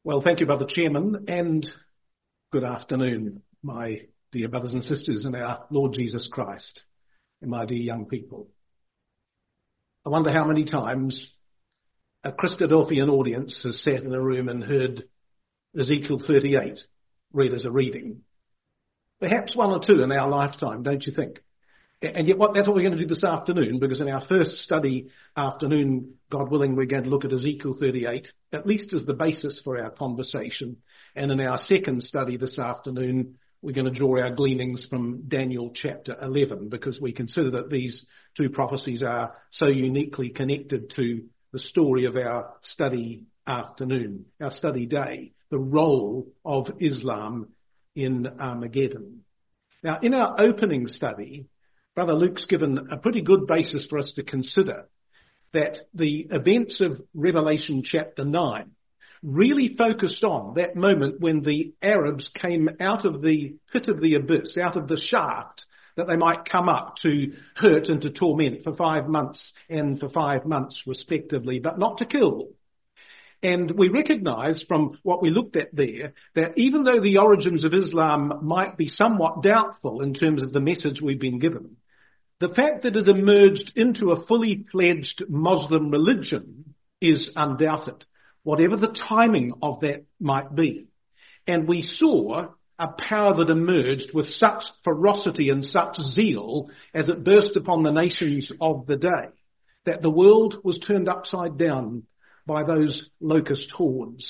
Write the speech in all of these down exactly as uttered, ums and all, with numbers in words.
Well, thank you, Brother Chairman, and good afternoon, my dear brothers and sisters in our Lord Jesus Christ, and my dear young people. I wonder how many times a Christadelphian audience has sat in a room and heard Ezekiel thirty-eight read as a reading. Perhaps one or two in our lifetime, don't you think? And yet what, that's what we're going to do this afternoon, because in our first study afternoon, God willing, we're going to look at Ezekiel thirty-eight, at least as the basis for our conversation. And in our second study this afternoon, we're going to draw our gleanings from Daniel chapter eleven, because we consider that these two prophecies are so uniquely connected to the story of our study afternoon, our study day, the role of Islam in Armageddon. Now, in our opening study, Brother Luke's given a pretty good basis for us to consider that the events of Revelation chapter nine really focused on that moment when the Arabs came out of the pit of the abyss, out of the shaft that they might come up to hurt and to torment for five months and for five months respectively, but not to kill. And we recognise from what we looked at there that even though the origins of Islam might be somewhat doubtful in terms of the message we've been given, the fact that it emerged into a fully fledged Muslim religion is undoubted, whatever the timing of that might be. And we saw a power that emerged with such ferocity and such zeal as it burst upon the nations of the day, that the world was turned upside down by those locust hordes.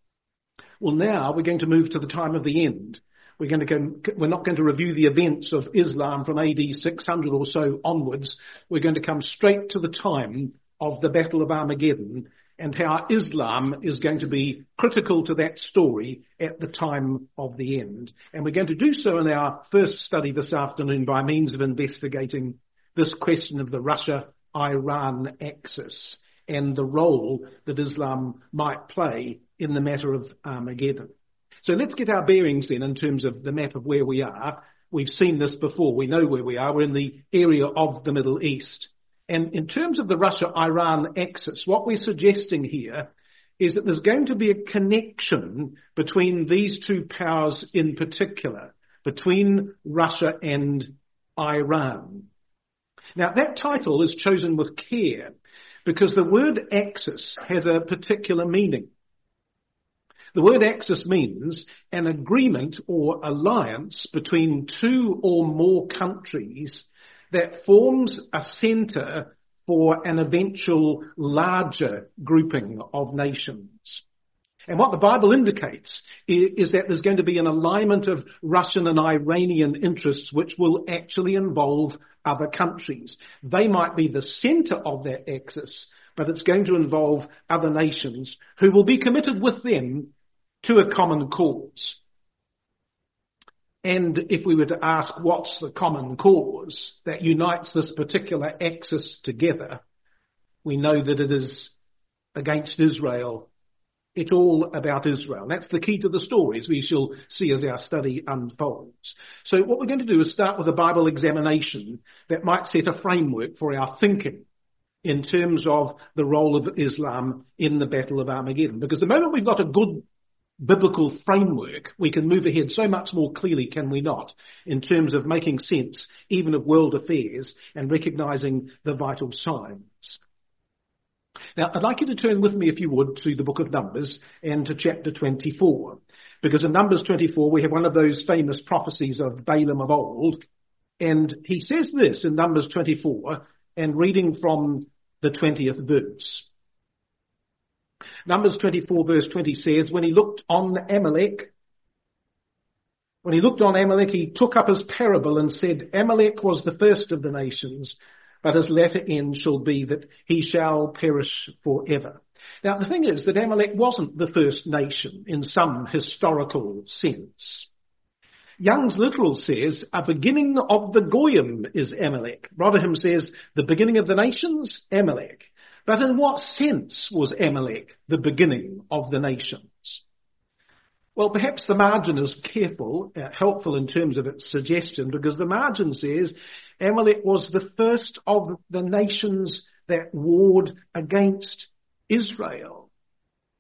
Well, now we're going to move to the time of the end. We're going to go, we're not going to review the events of Islam from A D six hundred or so onwards. We're going to come straight to the time of the Battle of Armageddon and how Islam is going to be critical to that story at the time of the end. And we're going to do so in our first study this afternoon by means of investigating this question of the Russia-Iran axis and the role that Islam might play in the matter of Armageddon. So let's get our bearings then in terms of the map of where we are. We've seen this before. We know where we are. We're in the area of the Middle East. And in terms of the Russia-Iran axis, what we're suggesting here is that there's going to be a connection between these two powers in particular, between Russia and Iran. Now, that title is chosen with care because the word axis has a particular meaning. The word axis means an agreement or alliance between two or more countries that forms a centre for an eventual larger grouping of nations. And what the Bible indicates is, is that there's going to be an alignment of Russian and Iranian interests which will actually involve other countries. They might be the centre of that axis, but it's going to involve other nations who will be committed with them to a common cause. And if we were to ask what's the common cause that unites this particular axis together, we know that it is against Israel. It's all about Israel. That's the key to the story, as we shall see as our study unfolds. So what we're going to do is start with a Bible examination that might set a framework for our thinking in terms of the role of Islam in the Battle of Armageddon. Because the moment we've got a good biblical framework, we can move ahead so much more clearly, can we not, in terms of making sense even of world affairs and recognising the vital signs. Now, I'd like you to turn with me, if you would, to the book of Numbers and to chapter twenty-four, because in Numbers twenty-four we have one of those famous prophecies of Balaam of old, and he says this in Numbers twenty-four, and reading from the twentieth verse. Numbers twenty-four verse twenty says, when he looked on Amalek, when he looked on Amalek, he took up his parable and said, Amalek was the first of the nations, but his latter end shall be that he shall perish forever. Now, the thing is that Amalek wasn't the first nation in some historical sense. Young's Literal says, a beginning of the Goyim is Amalek. Rotherham says, the beginning of the nations, Amalek. But in what sense was Amalek the beginning of the nations? Well, perhaps the margin is careful, uh, helpful in terms of its suggestion, because the margin says Amalek was the first of the nations that warred against Israel.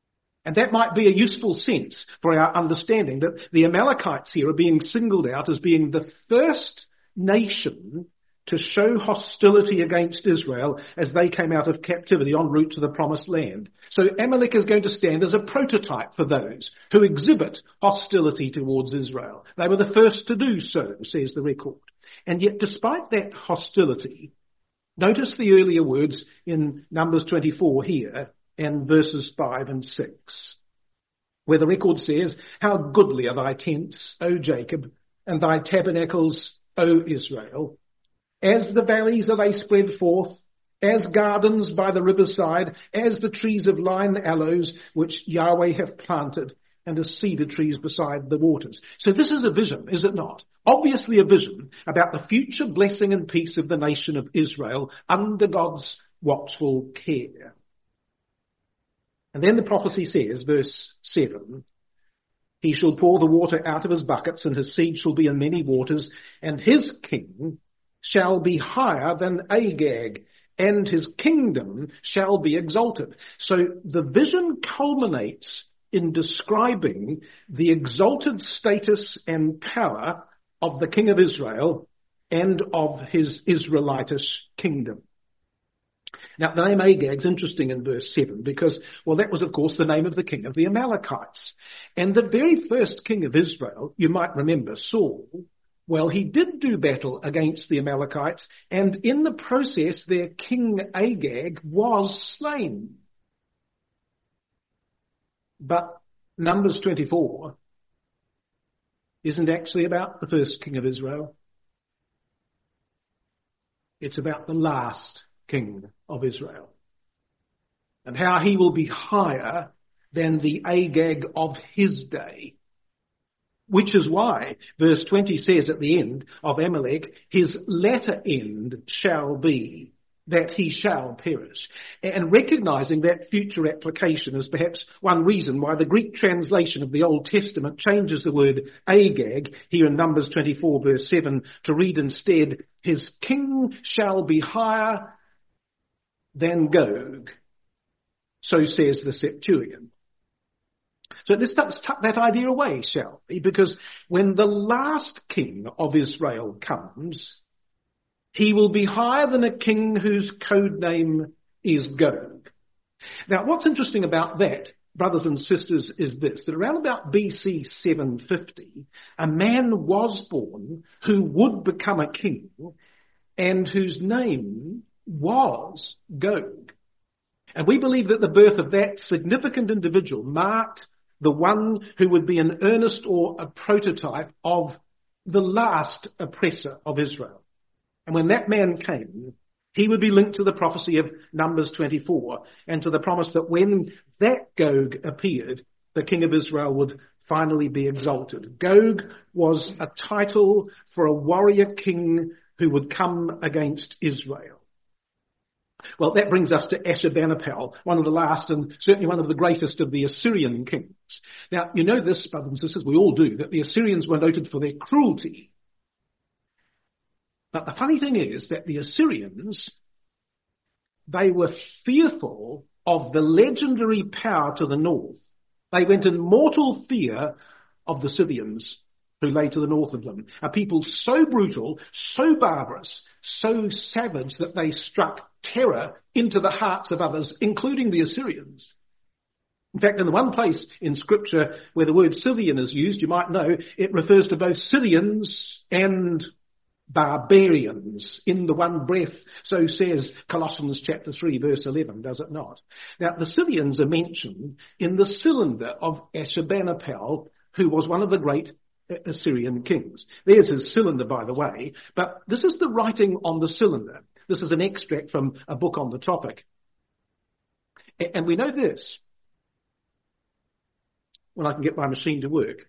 And that might be a useful sense for our understanding that the Amalekites here are being singled out as being the first nation to show hostility against Israel as they came out of captivity en route to the promised land. So Amalek is going to stand as a prototype for those who exhibit hostility towards Israel. They were the first to do so, says the record. And yet, despite that hostility, notice the earlier words in Numbers twenty-four here and verses five and six, where the record says, "How goodly are thy tents, O Jacob, and thy tabernacles, O Israel. As the valleys are they spread forth, as gardens by the riverside, as the trees of line aloes, which Yahweh hath planted, and as cedar trees beside the waters." So this is a vision, is it not? Obviously a vision about the future blessing and peace of the nation of Israel under God's watchful care. And then the prophecy says, verse seven, "He shall pour the water out of his buckets, and his seed shall be in many waters, and his king shall be higher than Agag, and his kingdom shall be exalted." So the vision culminates in describing the exalted status and power of the king of Israel and of his Israelitish kingdom. Now, the name Agag's interesting in verse seven because, well, that was, of course, the name of the king of the Amalekites. And the very first king of Israel, you might remember, Saul, well, he did do battle against the Amalekites, and in the process, their king Agag was slain. But Numbers twenty-four isn't actually about the first king of Israel. It's about the last king of Israel, and how he will be higher than the Agag of his day. Which is why verse twenty says at the end of Amalek, "His latter end shall be that he shall perish." And recognizing that future application is perhaps one reason why the Greek translation of the Old Testament changes the word Agag here in Numbers twenty-four verse seven to read instead, "His king shall be higher than Gog." So says the Septuagint. So let's tuck that idea away, shall we? Because when the last king of Israel comes, he will be higher than a king whose code name is Gog. Now, what's interesting about that, brothers and sisters, is this, that around about B C seven fifty, a man was born who would become a king and whose name was Gog. And we believe that the birth of that significant individual marked the one who would be an earnest or a prototype of the last oppressor of Israel. And when that man came, he would be linked to the prophecy of Numbers twenty-four and to the promise that when that Gog appeared, the king of Israel would finally be exalted. Gog was a title for a warrior king who would come against Israel. Well, that brings us to Ashurbanipal, one of the last and certainly one of the greatest of the Assyrian kings. Now, you know this, brothers and sisters, we all do, that the Assyrians were noted for their cruelty. But the funny thing is that the Assyrians, they were fearful of the legendary power to the north. They went in mortal fear of the Scythians, who lay to the north of them, a people so brutal, so barbarous, so savage that they struck terror into the hearts of others, including the Assyrians. In fact, in the one place in Scripture where the word Scythian is used, you might know, it refers to both Scythians and barbarians in the one breath. So says Colossians chapter three, verse eleven, does it not? Now, the Scythians are mentioned in the cylinder of Ashurbanipal, who was one of the great Assyrian kings. There's his cylinder, by the way, but this is the writing on the cylinder. This is an extract from a book on the topic. And we know this, when I can get my machine to work.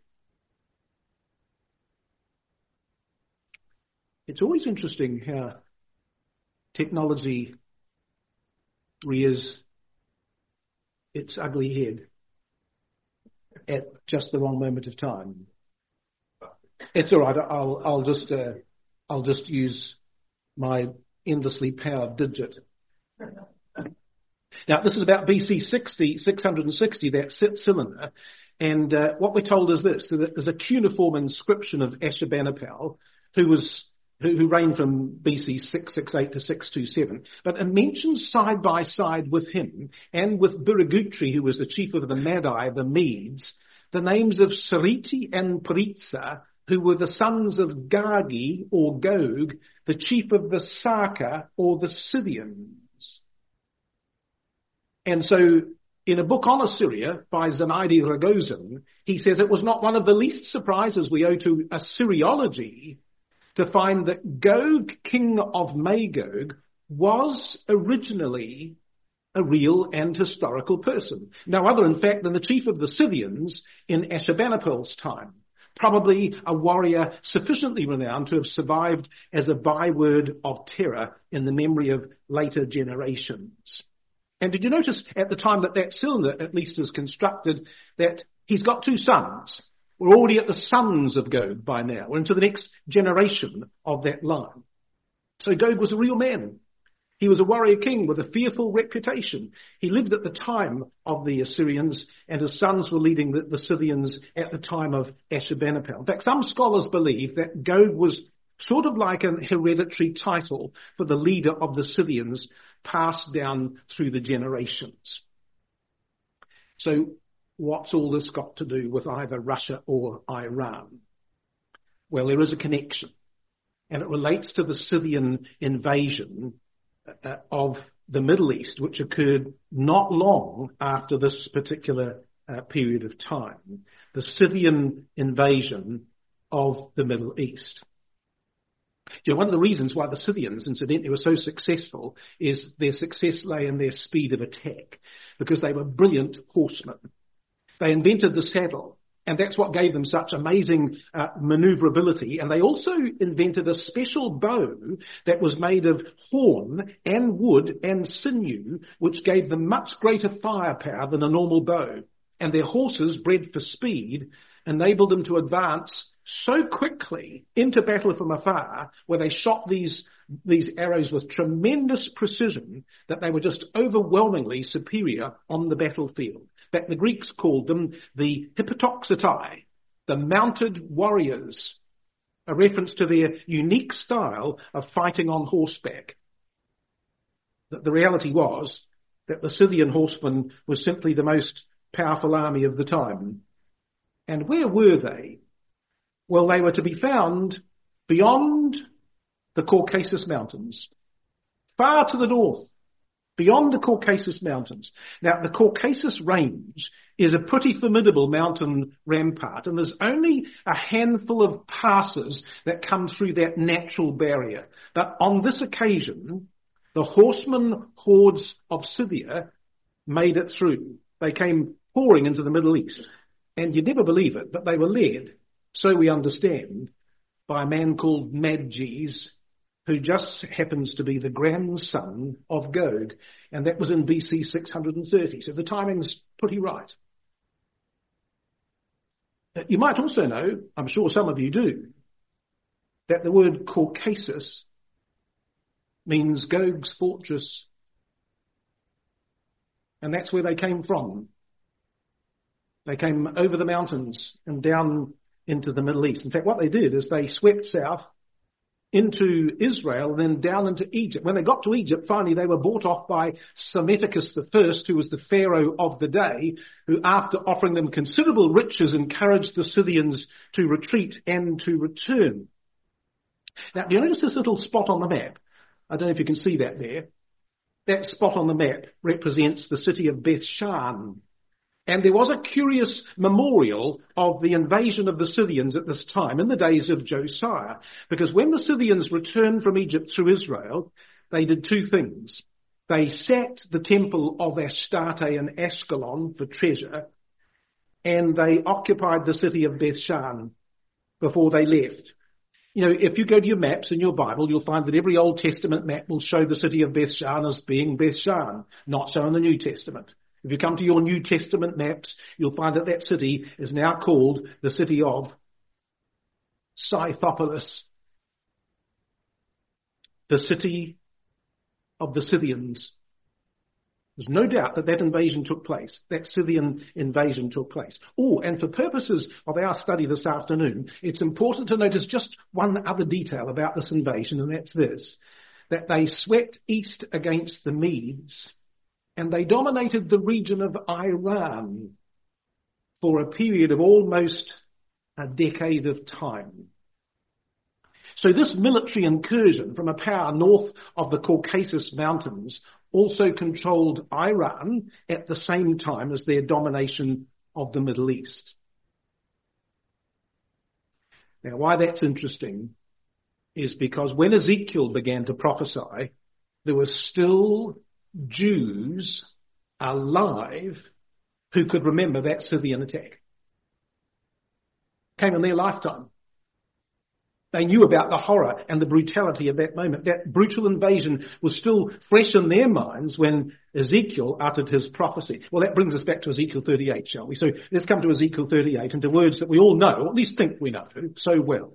It's always interesting how technology rears its ugly head at just the wrong moment of time. It's all right. I'll I'll just uh, I'll just use my endlessly powered digit. Now, this is about B C sixty, six hundred sixty, that cylinder. And uh, what we're told is this, that there's a cuneiform inscription of Ashurbanipal, who was who, who reigned from B C six sixty-eight to six twenty-seven. But it mentions side by side with him and with Birugutri, who was the chief of the Madai, the Medes, the names of Sariti and Paritsa, who were the sons of Gagi or Gog, the chief of the Saka or the Scythians. And so in a book on Assyria by Zanaidi Ragozin, he says it was not one of the least surprises we owe to Assyriology to find that Gog, king of Magog, was originally a real and historical person. No other, in fact, than the chief of the Scythians in Ashurbanipal's time. Probably a warrior sufficiently renowned to have survived as a byword of terror in the memory of later generations. And did you notice at the time that that cylinder at least is constructed that he's got two sons? We're already at the sons of Gog by now. We're into the next generation of that line. So Gog was a real man. He was a warrior king with a fearful reputation. He lived at the time of the Assyrians, and his sons were leading the, the Scythians at the time of Ashurbanipal. In fact, some scholars believe that Gog was sort of like an hereditary title for the leader of the Scythians, passed down through the generations. So what's all this got to do with either Russia or Iran? Well, there is a connection, and it relates to the Scythian invasion uh, of the Middle East, which occurred not long after this particular uh, period of time, the Scythian invasion of the Middle East. You know, one of the reasons why the Scythians, incidentally, were so successful is their success lay in their speed of attack, because they were brilliant horsemen. They invented the saddle, and that's what gave them such amazing uh, maneuverability. And they also invented a special bow that was made of horn and wood and sinew, which gave them much greater firepower than a normal bow. And their horses, bred for speed, enabled them to advance so quickly into battle from afar, where they shot these, these arrows with tremendous precision, that they were just overwhelmingly superior on the battlefield. In fact, the Greeks called them the Hippotoxetai, the mounted warriors, a reference to their unique style of fighting on horseback. That the reality was that the Scythian horseman was simply the most powerful army of the time. And where were they? Well, they were to be found beyond the Caucasus Mountains, far to the north, beyond the Caucasus Mountains. Now, the Caucasus Range is a pretty formidable mountain rampart, and there's only a handful of passes that come through that natural barrier. But on this occasion, the horsemen hordes of Scythia made it through. They came pouring into the Middle East, and you'd never believe it, but they were led, so we understand, by a man called Madges, who just happens to be the grandson of Gog, and that was in B C six hundred thirty, so the timing's pretty right. You might also know, I'm sure some of you do, that the word Caucasus means Gog's fortress, and that's where they came from. They came over the mountains and down into the Middle East. In fact, what they did is they swept south into Israel and then down into Egypt. When they got to Egypt, finally they were bought off by Psammetichus the First, who was the pharaoh of the day, who, after offering them considerable riches, encouraged the Scythians to retreat and to return. Now, do you notice this little spot on the map? I don't know if you can see that there. That spot on the map represents the city of Bethshan. And there was a curious memorial of the invasion of the Scythians at this time in the days of Josiah, because when the Scythians returned from Egypt through Israel, they did two things. They sacked the temple of Astarte and Ascalon for treasure, and they occupied the city of Bethshan before they left. You know, if you go to your maps in your Bible, you'll find that every Old Testament map will show the city of Bethshan as being Bethshan, not so in the New Testament. If you come to your New Testament maps, you'll find that that city is now called the city of Scythopolis, the city of the Scythians, There's no doubt that that invasion took place, that Scythian invasion took place. Oh, and for purposes of our study this afternoon, it's important to notice just one other detail about this invasion, and that's this, that they swept east against the Medes, and they dominated the region of Iran for a period of almost a decade of time. So this military incursion from a power north of the Caucasus Mountains also controlled Iran at the same time as their domination of the Middle East. Now, why that's interesting is because when Ezekiel began to prophesy, there were still Jews alive who could remember that Scythian attack. Came in their lifetime. They knew about the horror and the brutality of that moment. That brutal invasion was still fresh in their minds when Ezekiel uttered his prophecy. Well, that brings us back to Ezekiel thirty-eight, shall we? So let's come to Ezekiel thirty-eight and to words that we all know, or at least think we know so well.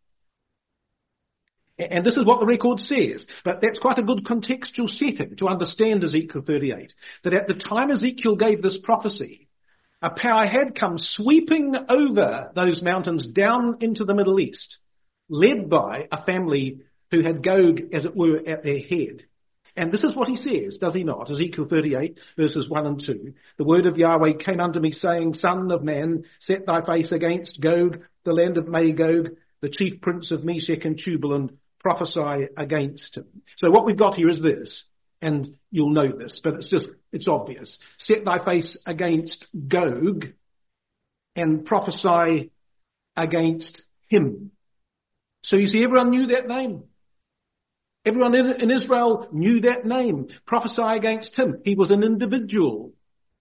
And this is what the record says. But that's quite a good contextual setting to understand Ezekiel thirty-eight. That at the time Ezekiel gave this prophecy, a power had come sweeping over those mountains down into the Middle East, led by a family who had Gog, as it were, at their head. And this is what he says, does he not? Ezekiel thirty-eight, verses one and two. The word of Yahweh came unto me, saying, Son of man, set thy face against Gog, the land of Magog, the chief prince of Meshech and Tubal, and prophesy against him. So what we've got here is this, and you'll know this, but it's just, it's obvious. Set thy face against Gog and prophesy against him. So you see, everyone knew that name. Everyone in, in Israel knew that name. Prophesy against him. He was an individual.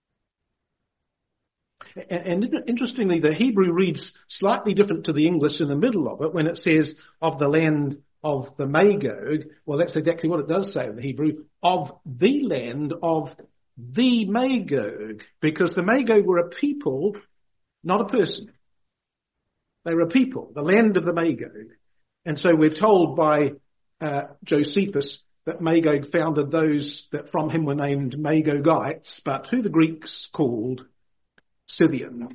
And, and interestingly, the Hebrew reads slightly different to the English in the middle of it when it says of the land of the Magog. Well, that's exactly what it does say in the Hebrew, of the land of the Magog, because the Magog were a people, not a person. They were a people, the land of the Magog. And so we're told by uh, Josephus that Magog founded those that from him were named Magogites, but who the Greeks called Scythians.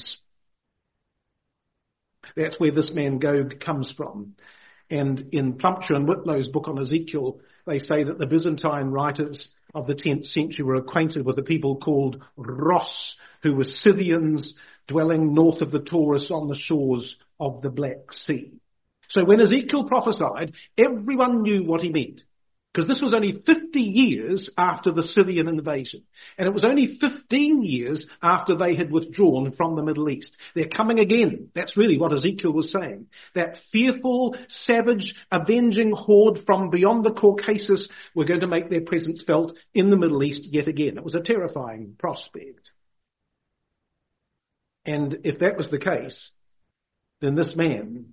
That's where this man Gog comes from. And in Plumptre and Whitlow's book on Ezekiel, they say that the Byzantine writers of the tenth century were acquainted with a people called Ross, who were Scythians dwelling north of the Taurus on the shores of the Black Sea. So when Ezekiel prophesied, everyone knew what he meant, because this was only fifty years after the Scythian invasion, and it was only fifteen years after they had withdrawn from the Middle East. They're coming again. That's really what Ezekiel was saying. That fearful, savage, avenging horde from beyond the Caucasus were going to make their presence felt in the Middle East yet again. It was a terrifying prospect. And if that was the case, then this man,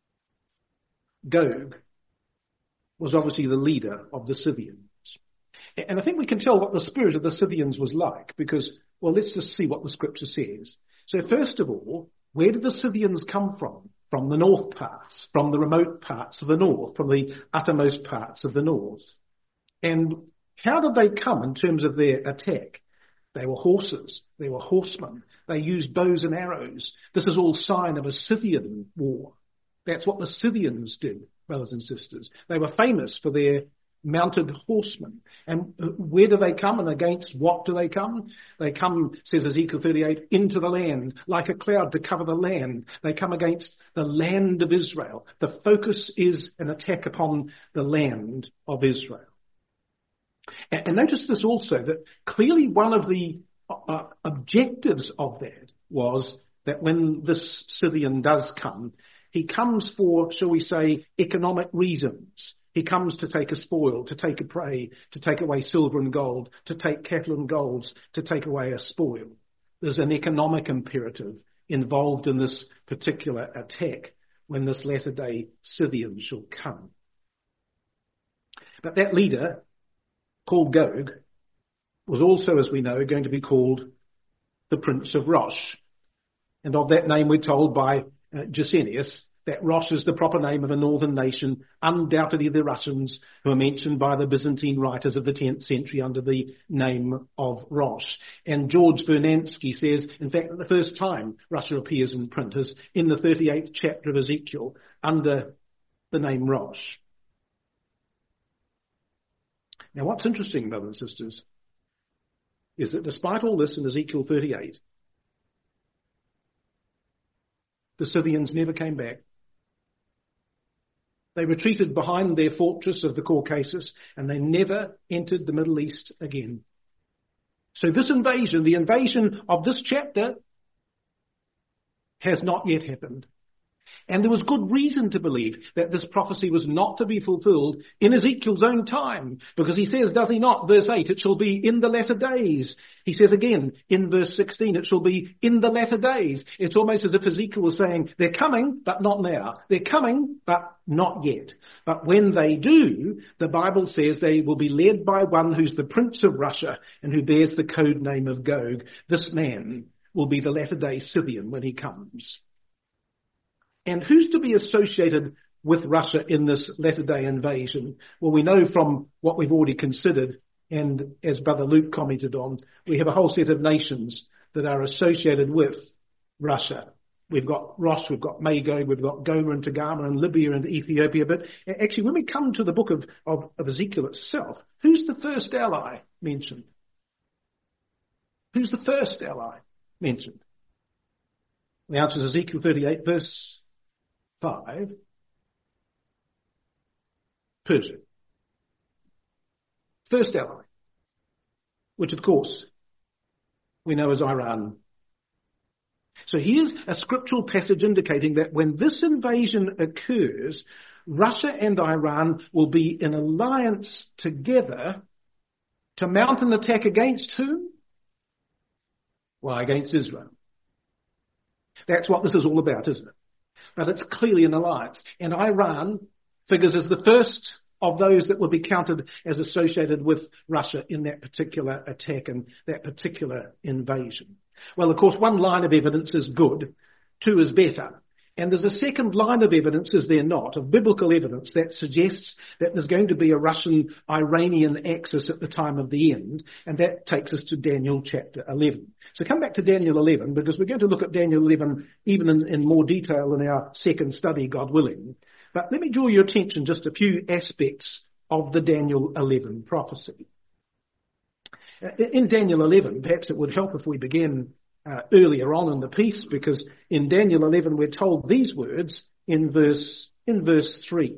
Gog, was obviously the leader of the Scythians. And I think we can tell what the spirit of the Scythians was like because, well, let's just see what the scripture says. So first of all, where did the Scythians come from? From the north parts, from the remote parts of the north, from the uttermost parts of the north. And how did they come in terms of their attack? They were horses. They were horsemen. They used bows and arrows. This is all sign of a Scythian war. That's what the Scythians did, brothers and sisters. They were famous for their mounted horsemen. And where do they come and against what do they come? They come, says Ezekiel thirty-eight, into the land, like a cloud to cover the land. They come against the land of Israel. The focus is an attack upon the land of Israel. And, and notice this also, that clearly one of the uh, objectives of that was that when this Scythian does come, he comes for, shall we say, economic reasons. He comes to take a spoil, to take a prey, to take away silver and gold, to take cattle and golds, to take away a spoil. There's an economic imperative involved in this particular attack when this latter-day Scythian shall come. But that leader, called Gog, was also, as we know, going to be called the Prince of Rosh. And of that name we're told by uh, Gesenius that Rosh is the proper name of a northern nation, undoubtedly the Russians, who are mentioned by the Byzantine writers of the tenth century under the name of Rosh. And George Vernansky says, in fact, that the first time Russia appears in print is in the thirty-eighth chapter of Ezekiel under the name Rosh. Now, what's interesting, brothers and sisters, is that despite all this in Ezekiel thirty-eight, the Scythians never came back. They retreated behind their fortress of the Caucasus, and they never entered the Middle East again. So this invasion, the invasion of this chapter, has not yet happened. And there was good reason to believe that this prophecy was not to be fulfilled in Ezekiel's own time, because he says, does he not, verse eight, it shall be in the latter days. He says again in verse sixteen, it shall be in the latter days. It's almost as if Ezekiel was saying, they're coming, but not now. They're coming, but not yet. But when they do, the Bible says they will be led by one who's the prince of Russia and who bears the code name of Gog. This man will be the latter day Scythian when he comes. And who's to be associated with Russia in this latter-day invasion? Well, we know from what we've already considered, and as Brother Luke commented on, we have a whole set of nations that are associated with Russia. We've got Rosh, we've got Magog, we've got Gomer and Togarmah and Libya and Ethiopia. But actually, when we come to the book of, of, of Ezekiel itself, who's the first ally mentioned? Who's the first ally mentioned? The answer is Ezekiel thirty-eight, verse five, Persia. First ally, which of course we know as Iran. So here's a scriptural passage indicating that when this invasion occurs, Russia and Iran will be in alliance together to mount an attack against whom? Why, against Israel. That's what this is all about, isn't it? But it's clearly an alliance. And Iran figures as the first of those that will be counted as associated with Russia in that particular attack and that particular invasion. Well, of course, one line of evidence is good, two is better. And there's a second line of evidence, is there not, of biblical evidence that suggests that there's going to be a Russian-Iranian axis at the time of the end, and that takes us to Daniel chapter eleven. So come back to Daniel eleven, because we're going to look at Daniel eleven even in, in more detail in our second study, God willing. But let me draw your attention just a few aspects of the Daniel eleven prophecy. In Daniel eleven, perhaps it would help if we begin Uh, earlier on in the piece, because in Daniel eleven we're told these words in verse in verse three.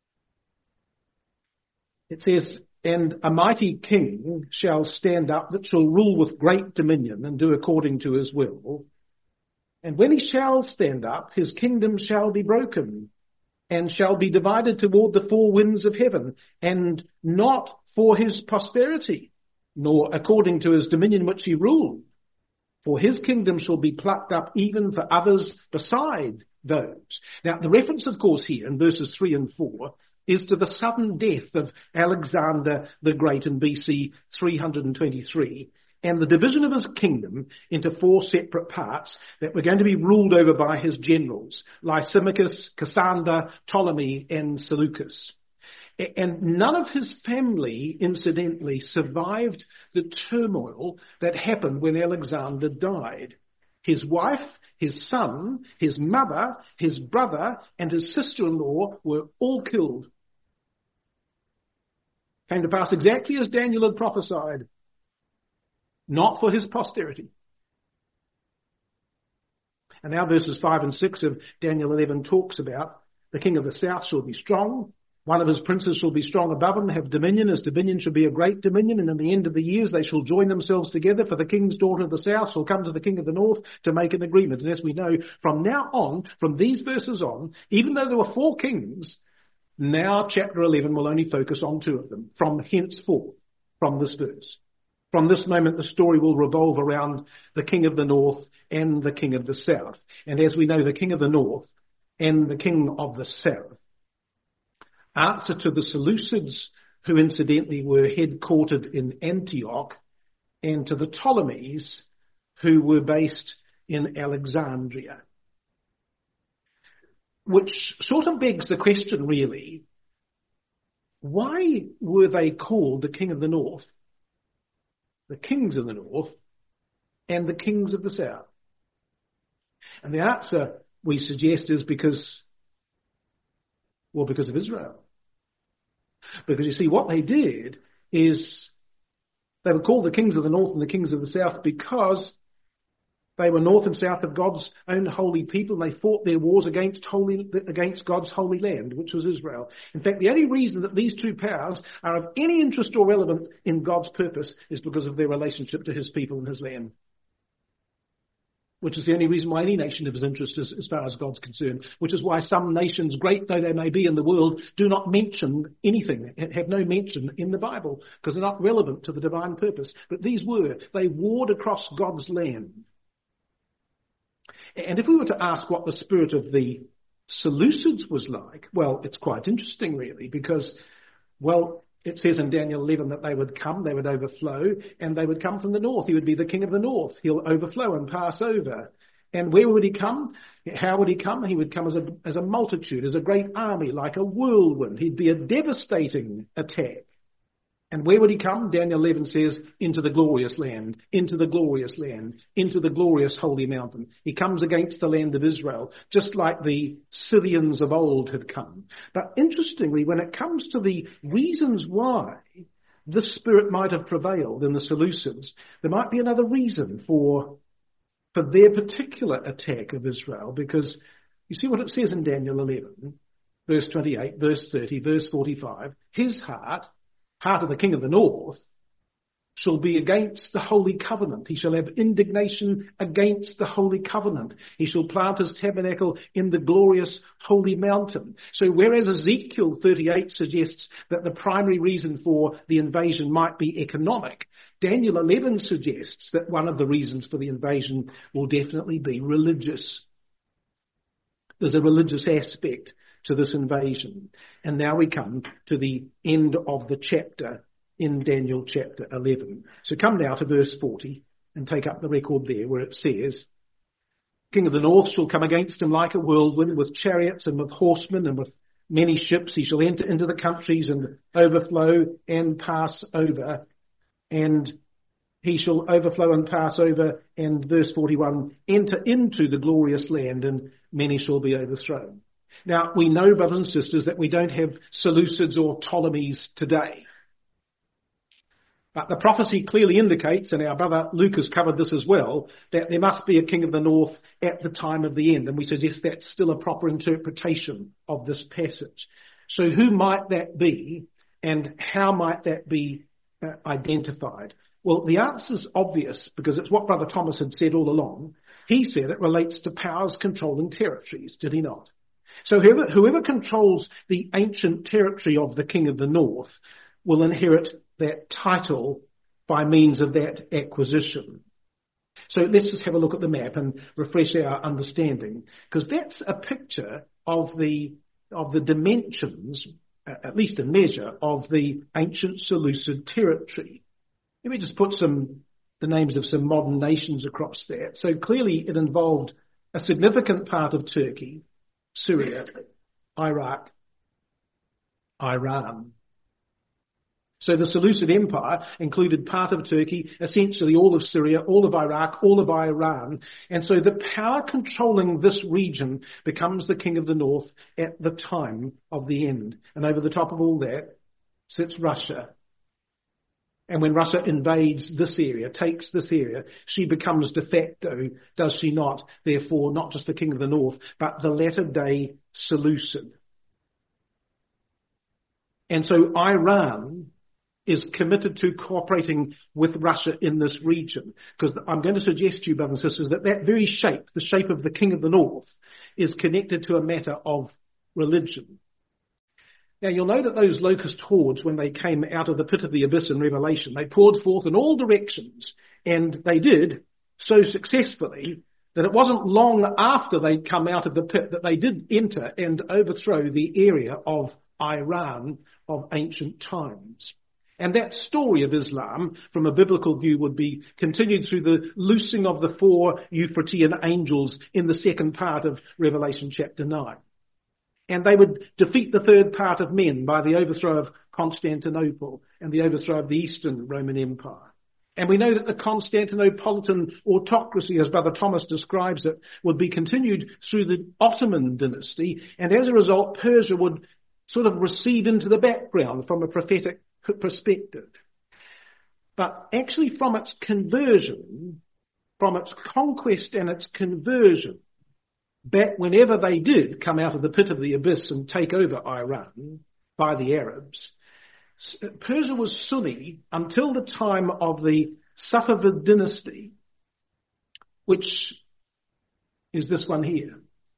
It says, "And a mighty king shall stand up that shall rule with great dominion and do according to his will. And when he shall stand up, his kingdom shall be broken and shall be divided toward the four winds of heaven, and not for his prosperity, nor according to his dominion which he ruled. For his kingdom shall be plucked up even for others beside those." Now, the reference, of course, here in verses three and four is to the sudden death of Alexander the Great in B C three hundred twenty-three, and the division of his kingdom into four separate parts that were going to be ruled over by his generals, Lysimachus, Cassander, Ptolemy, and Seleucus. And none of his family, incidentally, survived the turmoil that happened when Alexander died. His wife, his son, his mother, his brother, and his sister-in-law were all killed. Came to pass exactly as Daniel had prophesied, not for his posterity. And now verses five and six of Daniel eleven talks about the king of the south shall be strong. One of his princes shall be strong above him, have dominion. His dominion shall be a great dominion, and in the end of the years they shall join themselves together, for the king's daughter of the south shall come to the king of the north to make an agreement. And as we know, from now on, from these verses on, even though there were four kings, now chapter eleven will only focus on two of them, from henceforth, from this verse. From this moment, the story will revolve around the king of the north and the king of the south. And as we know, the king of the north and the king of the south answer to the Seleucids, who incidentally were headquartered in Antioch, and to the Ptolemies, who were based in Alexandria. which sort of begs the question, really, why were they called the King of the North, the kings of the North, and the kings of the South? And the answer, we suggest, is because, well, because of Israel. Because you see, what they did is they were called the kings of the North and the kings of the South because they were north and south of God's own holy people, and they fought their wars against holy, against God's holy land, which was Israel. In fact, the only reason that these two powers are of any interest or relevance in God's purpose is because of their relationship to his people and his land. Which is the only reason why any nation is of interest as, as far as God's concerned. Which is why some nations, great though they may be in the world, do not mention anything, have no mention in the Bible, because they're not relevant to the divine purpose. But these were. They warred across God's land. And if we were to ask what the spirit of the Seleucids was like, well, it's quite interesting, really, because, well, it says in Daniel eleven that they would come, they would overflow, and they would come from the north. He would be the king of the north. He'll overflow and pass over. And where would he come? How would he come? He would come as a, as a multitude, as a great army, like a whirlwind. He'd be a devastating attack. And where would he come? Daniel eleven says, into the glorious land, into the glorious land, into the glorious holy mountain. He comes against the land of Israel, just like the Scythians of old had come. But interestingly, when it comes to the reasons why this spirit might have prevailed in the Seleucids, there might be another reason for, for their particular attack of Israel, because you see what it says in Daniel eleven, verse twenty-eight, verse thirty, verse forty-five, his heart, heart of the king of the north, shall be against the holy covenant. He shall have indignation against the holy covenant. He shall plant his tabernacle in the glorious holy mountain. So whereas Ezekiel thirty-eight suggests that the primary reason for the invasion might be economic, Daniel eleven suggests that one of the reasons for the invasion will definitely be religious. There's a religious aspect to this invasion. And now we come to the end of the chapter in Daniel chapter eleven. So come now to verse forty and take up the record there where it says, King of the north shall come against him like a whirlwind, with chariots and with horsemen and with many ships. He shall enter into the countries and overflow and pass over. And he shall overflow and pass over. And verse forty-one, enter into the glorious land, and many shall be overthrown. Now, we know, brothers and sisters, that we don't have Seleucids or Ptolemies today. But the prophecy clearly indicates, and our brother Luke has covered this as well, that there must be a king of the north at the time of the end. And we suggest that's still a proper interpretation of this passage. So who might that be, and how might that be uh, identified? Well, the answer's obvious, because it's what Brother Thomas had said all along. He said it relates to powers controlling territories, did he not? So whoever, whoever controls the ancient territory of the King of the North will inherit that title by means of that acquisition. So let's just have a look at the map and refresh our understanding, because that's a picture of the of the dimensions, at least a measure, of the ancient Seleucid territory. Let me just put some the names of some modern nations across that. So clearly it involved a significant part of Turkey, Syria, Iraq, Iran. So the Seleucid Empire included part of Turkey, essentially all of Syria, all of Iraq, all of Iran. And so the power controlling this region becomes the King of the North at the time of the end. And over the top of all that sits Russia. And when Russia invades this area, takes this area, she becomes de facto, does she not, therefore, not just the King of the North, but the latter-day Seleucid. And so Iran is committed to cooperating with Russia in this region. Because I'm going to suggest to you, brothers and sisters, that that very shape, the shape of the King of the North, is connected to a matter of religion. Now, you'll know that those locust hordes, when they came out of the pit of the abyss in Revelation, they poured forth in all directions, and they did so successfully that it wasn't long after they'd come out of the pit that they did enter and overthrow the area of Iran of ancient times. And that story of Islam, from a biblical view, would be continued through the loosing of the four Euphratean angels in the second part of Revelation chapter nine. And they would defeat the third part of men by the overthrow of Constantinople and the overthrow of the Eastern Roman Empire. And we know that the Constantinopolitan autocracy, as Brother Thomas describes it, would be continued through the Ottoman dynasty, and as a result, Persia would sort of recede into the background from a prophetic perspective. But actually from its conversion, from its conquest and its conversion, back whenever they did come out of the pit of the abyss and take over Iran by the Arabs, Persia was Sunni until the time of the Safavid dynasty, which is this one here.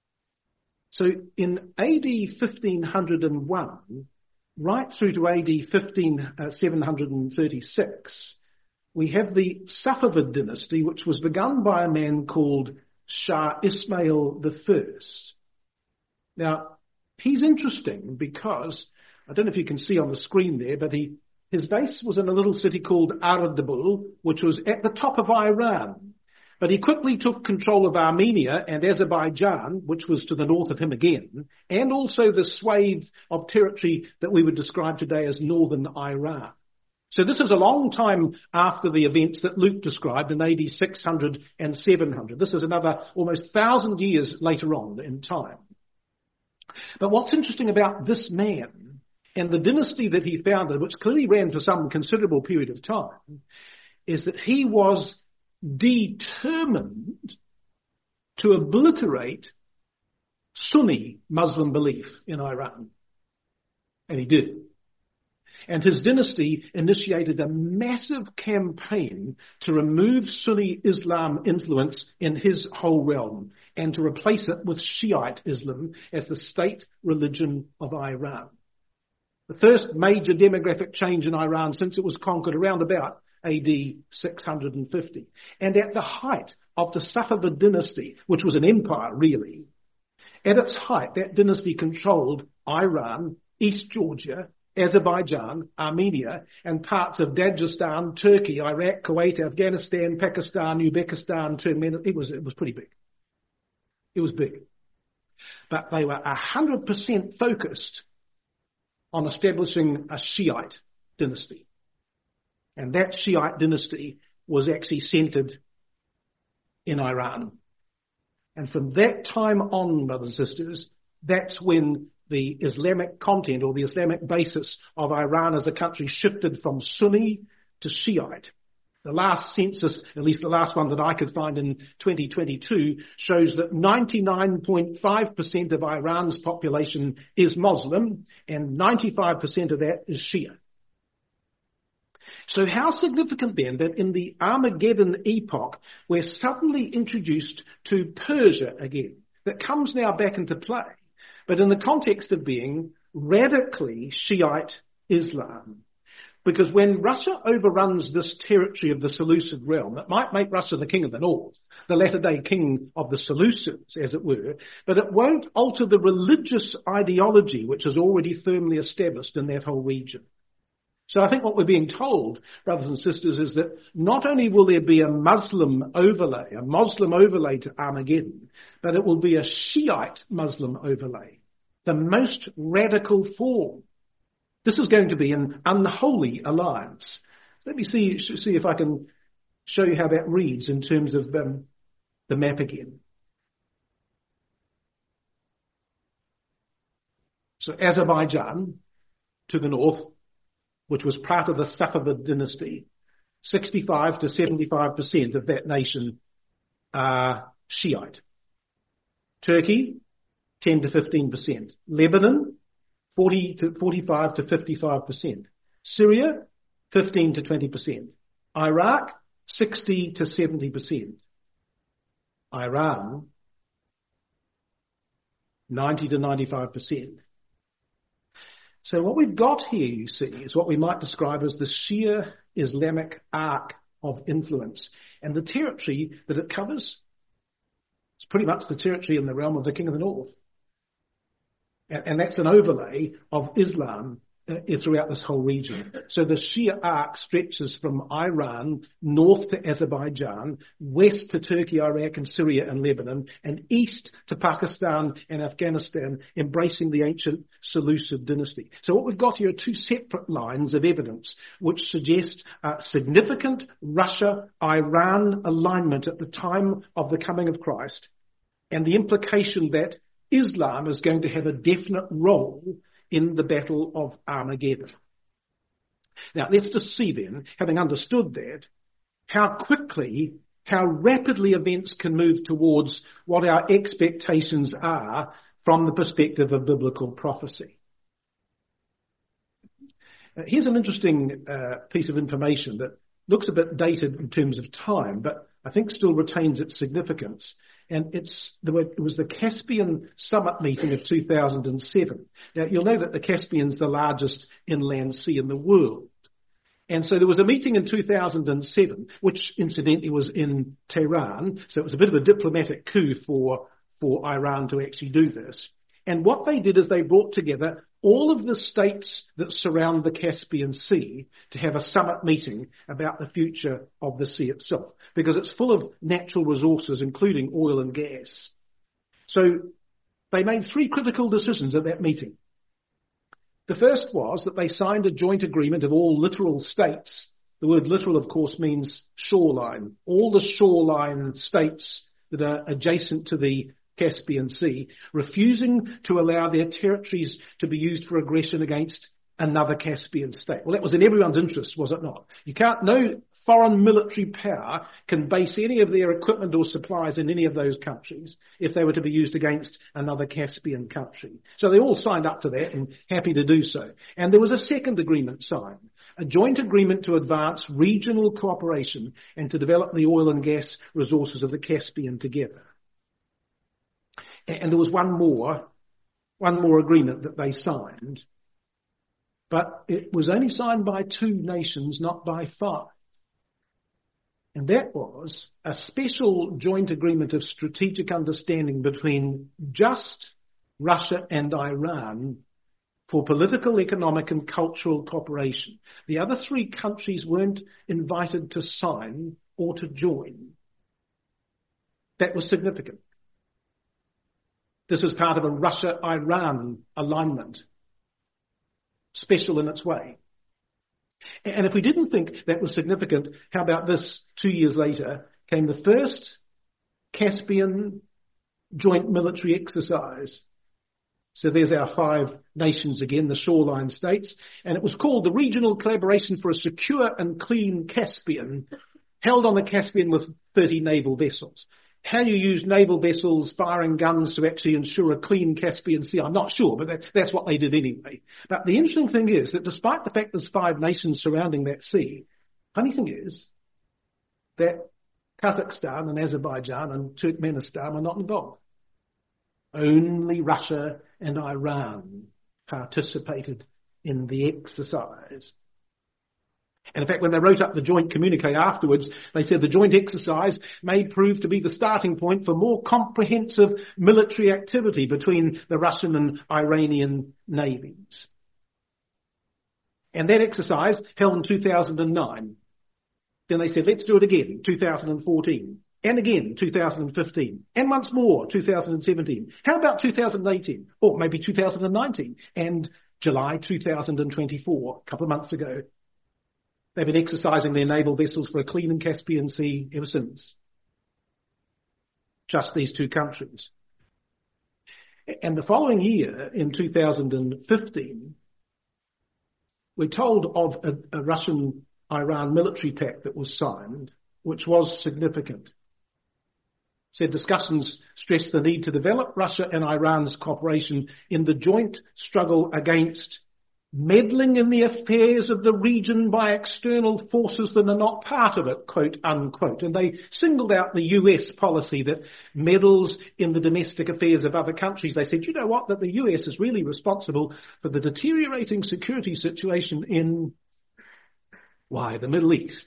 So in A D fifteen oh one, right through to A D seven thirty-six, we have the Safavid dynasty, which was begun by a man called Shah Ismail the First. Now, he's interesting because, I don't know if you can see on the screen there, but he, his base was in a little city called Ardabil, which was at the top of Iran. But he quickly took control of Armenia and Azerbaijan, which was to the north of him again, and also the swathe of territory that we would describe today as northern Iran. So this is a long time after the events that Luke described in A D six hundred and seven hundred. This is another almost thousand years later on in time. But what's interesting about this man and the dynasty that he founded, which clearly ran for some considerable period of time, is that he was determined to obliterate Sunni Muslim belief in Iran. And he did. And his dynasty initiated a massive campaign to remove Sunni Islam influence in his whole realm and to replace it with Shiite Islam as the state religion of Iran. The first major demographic change in Iran since it was conquered around about A D six hundred fifty. And at the height of the Safavid dynasty, which was an empire really, at its height, that dynasty controlled Iran, East Georgia, Azerbaijan, Armenia, and parts of Dagestan, Turkey, Iraq, Kuwait, Afghanistan, Pakistan, Uzbekistan, Turkmenistan. It was, it was pretty big. It was big. But they were one hundred percent focused on establishing a Shiite dynasty. And that Shiite dynasty was actually centered in Iran. And from that time on, brothers and sisters, that's when the Islamic content or the Islamic basis of Iran as a country shifted from Sunni to Shiite. The last census, at least the last one that I could find in twenty twenty-two, shows that ninety-nine point five percent of Iran's population is Muslim and ninety-five percent of that is Shia. So how significant then that in the Armageddon epoch we're suddenly introduced to Persia again, that comes now back into play, but in the context of being radically Shiite Islam. Because when Russia overruns this territory of the Seleucid realm, it might make Russia the king of the north, the latter-day king of the Seleucids, as it were, but it won't alter the religious ideology which is already firmly established in that whole region. So I think what we're being told, brothers and sisters, is that not only will there be a Muslim overlay, a Muslim overlay to Armageddon, but it will be a Shiite Muslim overlay, the most radical form. This is going to be an unholy alliance. Let me see, see if I can show you how that reads in terms of um, the map again. So Azerbaijan to the north, which was part of the Safavid dynasty, sixty-five to seventy-five percent of that nation are Shiite. Turkey, ten to fifteen percent. Lebanon, forty to forty-five to fifty-five percent. Syria, fifteen to twenty percent. Iraq, sixty to seventy percent. Iran, ninety to ninety-five percent. So what we've got here, you see, is what we might describe as the Shia Islamic arc of influence. And the territory that it covers is pretty much the territory in the realm of the King of the North. And, and that's an overlay of Islam uh, throughout this whole region. So the Shia arc stretches from Iran north to Azerbaijan, west to Turkey, Iraq and Syria and Lebanon, and east to Pakistan and Afghanistan, embracing the ancient Seleucid dynasty. So what we've got here are two separate lines of evidence which suggest uh, significant Russia-Iran alignment at the time of the coming of Christ, and the implication that Islam is going to have a definite role in the Battle of Armageddon. Now, let's just see then, having understood that, how quickly, how rapidly events can move towards what our expectations are from the perspective of biblical prophecy. Uh, here's an interesting uh, piece of information that looks a bit dated in terms of time, but I think still retains its significance. And it's the, it was the Caspian Summit meeting of two thousand seven. Now, you'll know that the Caspian is the largest inland sea in the world. And so there was a meeting in two thousand seven, which incidentally was in Tehran. So it was a bit of a diplomatic coup for, for Iran to actually do this. And what they did is they brought together all of the states that surround the Caspian Sea to have a summit meeting about the future of the sea itself, because it's full of natural resources, including oil and gas. So they made three critical decisions at that meeting. The first was that they signed a joint agreement of all littoral states. The word littoral, of course, means shoreline. All the shoreline states that are adjacent to the Caspian Sea, refusing to allow their territories to be used for aggression against another Caspian state. Well, that was in everyone's interest, was it not? You can't, no foreign military power can base any of their equipment or supplies in any of those countries if they were to be used against another Caspian country. So they all signed up to that and happy to do so. And there was a second agreement signed, a joint agreement to advance regional cooperation and to develop the oil and gas resources of the Caspian together. And there was one more, one more agreement that they signed, but it was only signed by two nations, not by five. And that was a special joint agreement of strategic understanding between just Russia and Iran for political, economic and cultural cooperation. The other three countries weren't invited to sign or to join. That was significant. This is part of a Russia-Iran alignment, special in its way. And if we didn't think that was significant, how about this? Two years later came the first Caspian joint military exercise. So there's our five nations again, the shoreline states, and it was called the Regional Collaboration for a Secure and Clean Caspian, held on the Caspian with thirty naval vessels. How you use naval vessels firing guns to actually ensure a clean Caspian Sea, I'm not sure, but that, that's what they did anyway. But the interesting thing is that despite the fact there's five nations surrounding that sea, funny thing is that Kazakhstan and Azerbaijan and Turkmenistan are not involved. Only Russia and Iran participated in the exercise. And in fact, when they wrote up the joint communique afterwards, they said the joint exercise may prove to be the starting point for more comprehensive military activity between the Russian and Iranian navies. And that exercise held in two thousand nine. Then they said, let's do it again, two thousand fourteen. And again, two thousand fifteen. And once more, two thousand seventeen. How about two thousand eighteen? Or maybe two thousand nineteen. And July two thousand twenty-four, a couple of months ago. They've been exercising their naval vessels for a clean and Caspian Sea ever since. Just these two countries. And the following year, in two thousand fifteen, we're told of a, a Russian-Iran military pact that was signed, which was significant. Said discussions stressed the need to develop Russia and Iran's cooperation in the joint struggle against meddling in the affairs of the region by external forces that are not part of it, quote, unquote. And they singled out the U S policy that meddles in the domestic affairs of other countries. They said, you know what, that the U S is really responsible for the deteriorating security situation in, why, the Middle East.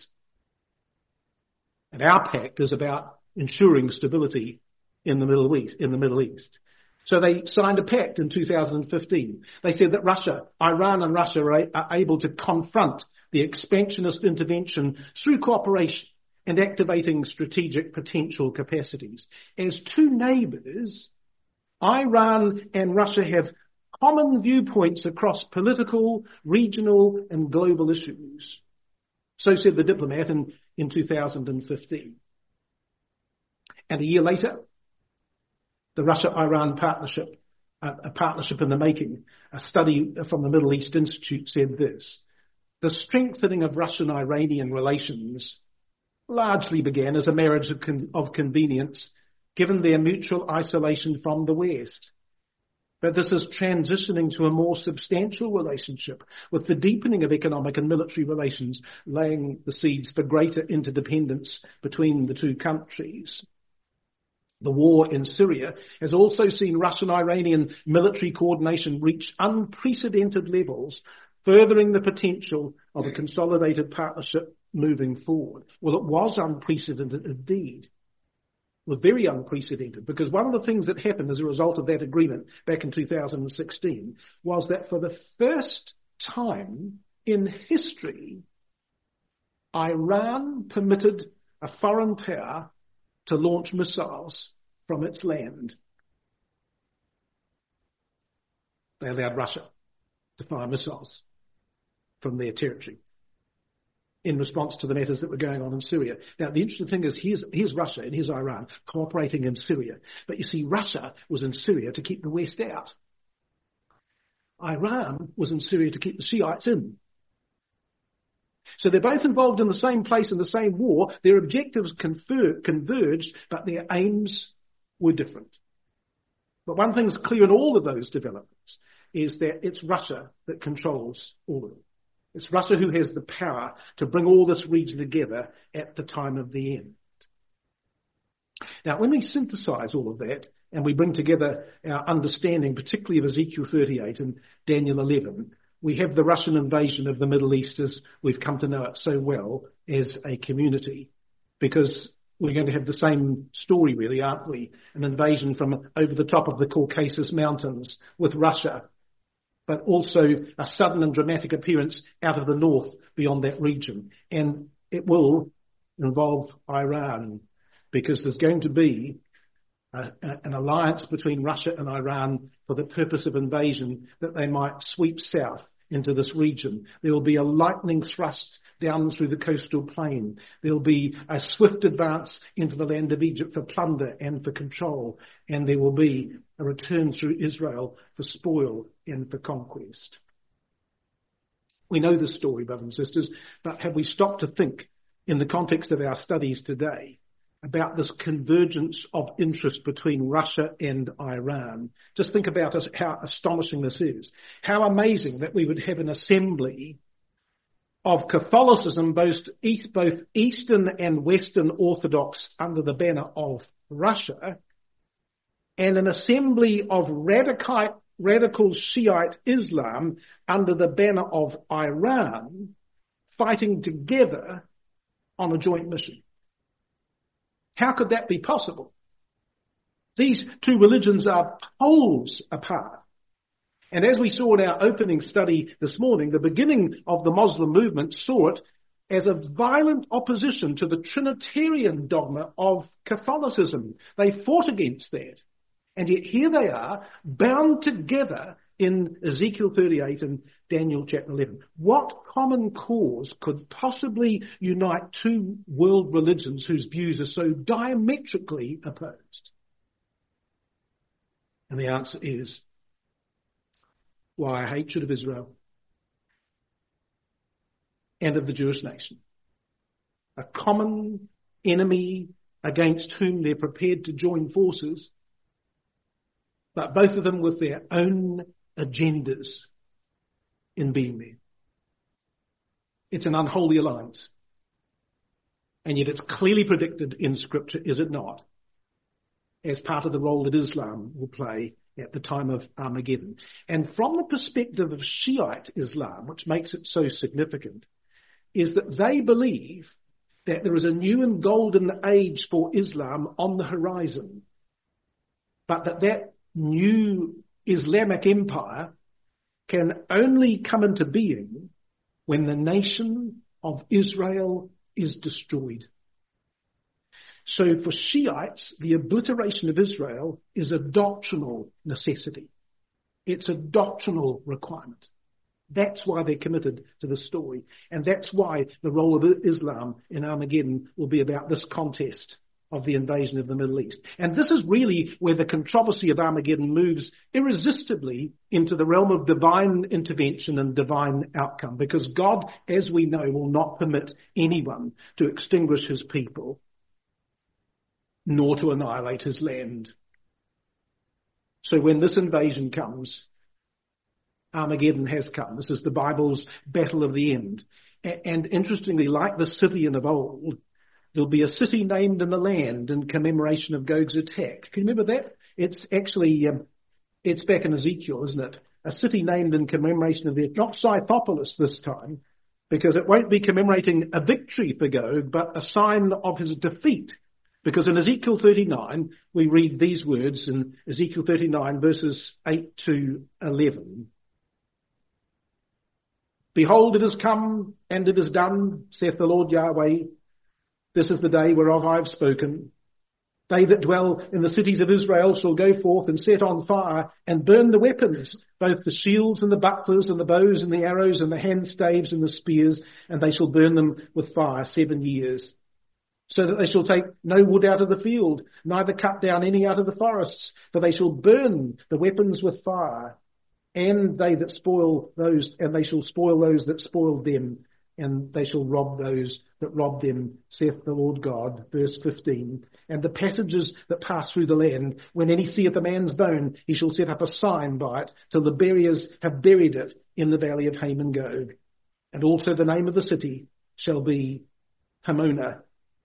And our pact is about ensuring stability in the Middle East. In the Middle East. So they signed a pact in two thousand fifteen. They said that Russia, Iran and Russia are, are able to confront the expansionist intervention through cooperation and activating strategic potential capacities. As two neighbours, Iran and Russia have common viewpoints across political, regional and global issues. So said the diplomat in, in two thousand fifteen. And a year later, the Russia-Iran partnership, uh, a partnership in the making, a study from the Middle East Institute said this: the strengthening of Russian-Iranian relations largely began as a marriage of, con- of convenience, given their mutual isolation from the West. But this is transitioning to a more substantial relationship, with the deepening of economic and military relations laying the seeds for greater interdependence between the two countries. The war in Syria has also seen Russian-Iranian military coordination reach unprecedented levels, furthering the potential of a consolidated partnership moving forward. Well, it was unprecedented indeed. It was very unprecedented, because one of the things that happened as a result of that agreement back in two thousand sixteen was that for the first time in history, Iran permitted a foreign power to launch missiles from its land. They allowed Russia to fire missiles from their territory in response to the matters that were going on in Syria. Now, the interesting thing is, here's, here's Russia and here's Iran cooperating in Syria. But you see, Russia was in Syria to keep the West out. Iran was in Syria to keep the Shiites in. So they're both involved in the same place in the same war. Their objectives confer- converged, but their aims were different. But one thing's clear in all of those developments is that it's Russia that controls all of them. It's Russia who has the power to bring all this region together at the time of the end. Now, when we synthesize all of that and we bring together our understanding, particularly of Ezekiel thirty-eight and Daniel eleven, we have the Russian invasion of the Middle East as we've come to know it so well as a community, because we're going to have the same story, really, aren't we? An invasion from over the top of the Caucasus Mountains with Russia, but also a sudden and dramatic appearance out of the north beyond that region. And it will involve Iran, because there's going to be a, a, an alliance between Russia and Iran for the purpose of invasion, that they might sweep south into this region. There will be a lightning thrust down through the coastal plain. There will be a swift advance into the land of Egypt for plunder and for control. And there will be a return through Israel for spoil and for conquest. We know this story, brothers and sisters, but have we stopped to think in the context of our studies today about this convergence of interest between Russia and Iran? Just think about us, how astonishing this is. How amazing that we would have an assembly of Catholicism, both, East, both Eastern and Western Orthodox under the banner of Russia, and an assembly of radical, radical Shiite Islam under the banner of Iran, fighting together on a joint mission. How could that be possible? These two religions are poles apart. And as we saw in our opening study this morning, the beginning of the Muslim movement saw it as a violent opposition to the Trinitarian dogma of Catholicism. They fought against that. And yet here they are, bound together in Ezekiel thirty-eight and Daniel chapter eleven. What common cause could possibly unite two world religions whose views are so diametrically opposed? And the answer is, why, a hatred of Israel and of the Jewish nation. A common enemy against whom they're prepared to join forces, but both of them with their own agendas in being there. It's an unholy alliance. And yet it's clearly predicted in Scripture, is it not, as part of the role that Islam will play at the time of Armageddon. And from the perspective of Shiite Islam, which makes it so significant, is that they believe that there is a new and golden age for Islam on the horizon, but that that new Islamic empire can only come into being when the nation of Israel is destroyed. So for Shiites, the obliteration of Israel is a doctrinal necessity. It's a doctrinal requirement. That's why they're committed to the story. And that's why the role of Islam in Armageddon will be about this contest of the invasion of the Middle East. And this is really where the controversy of Armageddon moves irresistibly into the realm of divine intervention and divine outcome, because God, as we know, will not permit anyone to extinguish his people, nor to annihilate his land. So when this invasion comes, Armageddon has come. This is the Bible's battle of the end. And interestingly, like the Scythian of old, there'll be a city named in the land in commemoration of Gog's attack. Can you remember that? It's actually, um, it's back in Ezekiel, isn't it? A city named in commemoration of the, not Scythopolis this time, because it won't be commemorating a victory for Gog, but a sign of his defeat. Because in Ezekiel thirty-nine, we read these words in Ezekiel thirty-nine, verses eight to eleven. Behold, it has come, and it is done, saith the Lord Yahweh. This is the day whereof I have spoken. They that dwell in the cities of Israel shall go forth and set on fire and burn the weapons, both the shields and the bucklers and the bows and the arrows and the hand staves and the spears, and they shall burn them with fire seven years. So that they shall take no wood out of the field, neither cut down any out of the forests, for they shall burn the weapons with fire, and they that spoil those, and they shall spoil those that spoiled them, and they shall rob those that robbed them, saith the Lord God. Verse fifteen. And the passages that pass through the land, when any seeth a man's bone, he shall set up a sign by it, till the buriers have buried it in the valley of Haman Gog. And also the name of the city shall be Hamona,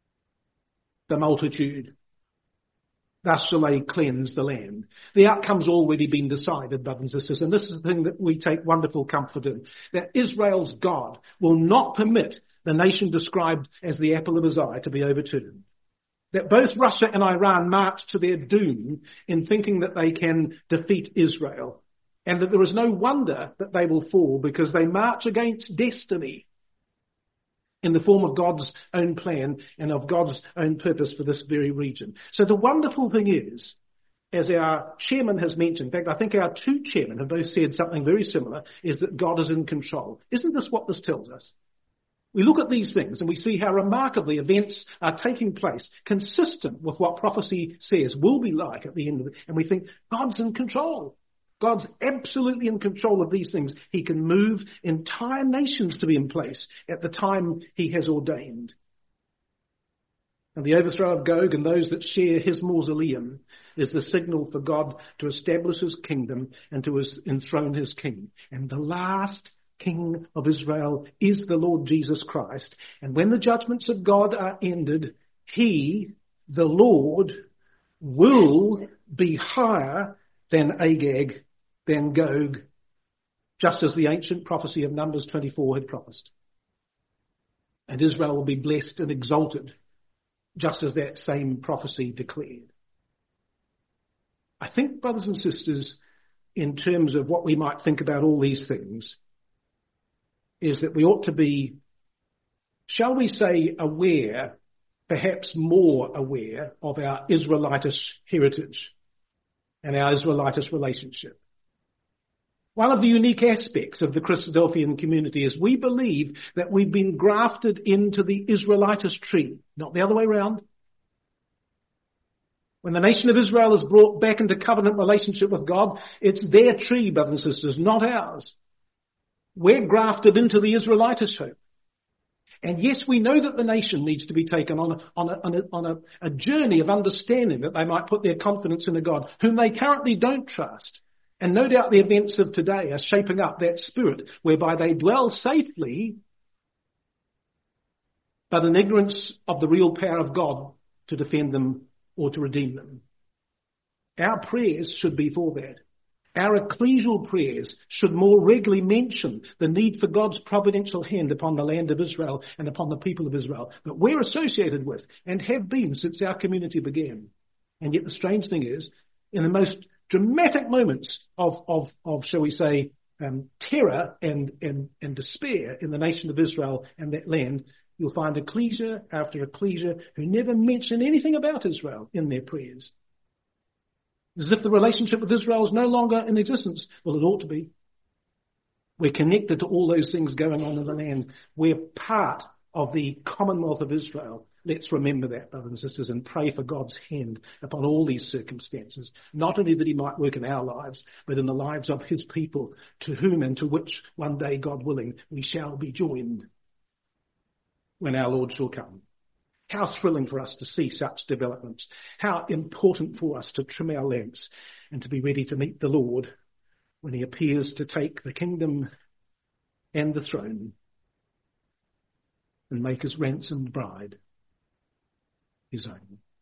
the multitude. Thus shall they cleanse the land. The outcome's already been decided, brothers and sisters, and this is the thing that we take wonderful comfort in, that Israel's God will not permit the nation described as the apple of his eye to be overturned. That both Russia and Iran march to their doom in thinking that they can defeat Israel, and that there is no wonder that they will fall, because they march against destiny in the form of God's own plan and of God's own purpose for this very region. So the wonderful thing is, as our chairman has mentioned, in fact, I think our two chairmen have both said something very similar, is that God is in control. Isn't this what this tells us? We look at these things and we see how remarkably events are taking place, consistent with what prophecy says will be like at the end of it, and we think God's in control. God's absolutely in control of these things. He can move entire nations to be in place at the time he has ordained. And the overthrow of Gog and those that share his mausoleum is the signal for God to establish his kingdom and to enthrone his king. And the last king of Israel is the Lord Jesus Christ. And when the judgments of God are ended, he, the Lord, will be higher than Agag, than Gog, just as the ancient prophecy of Numbers twenty-four had promised. And Israel will be blessed and exalted, just as that same prophecy declared. I think, brothers and sisters, in terms of what we might think about all these things, is that we ought to be, shall we say, aware, perhaps more aware, of our Israelitish heritage and our Israelitish relationship. One of the unique aspects of the Christadelphian community is we believe that we've been grafted into the Israelitish tree, not the other way around. When the nation of Israel is brought back into covenant relationship with God, it's their tree, brothers and sisters, not ours. We're grafted into the Israelitish hope. And yes, we know that the nation needs to be taken on a, on a, on a, on a, a journey of understanding that they might put their confidence in a God whom they currently don't trust. And no doubt the events of today are shaping up that spirit whereby they dwell safely, but in ignorance of the real power of God to defend them or to redeem them. Our prayers should be for that. Our ecclesial prayers should more regularly mention the need for God's providential hand upon the land of Israel and upon the people of Israel that we're associated with and have been since our community began. And yet the strange thing is, in the most dramatic moments of, of, of shall we say, um, terror and, and, and despair in the nation of Israel and that land, you'll find ecclesia after ecclesia who never mention anything about Israel in their prayers. As if the relationship with Israel is no longer in existence. Well, it ought to be. We're connected to all those things going on in the land. We're part of the Commonwealth of Israel. Let's remember that, brothers and sisters, and pray for God's hand upon all these circumstances. Not only that he might work in our lives, but in the lives of his people, to whom and to which one day, God willing, we shall be joined when our Lord shall come. How thrilling for us to see such developments. How important for us to trim our lamps and to be ready to meet the Lord when he appears to take the kingdom and the throne and make his ransomed bride his own.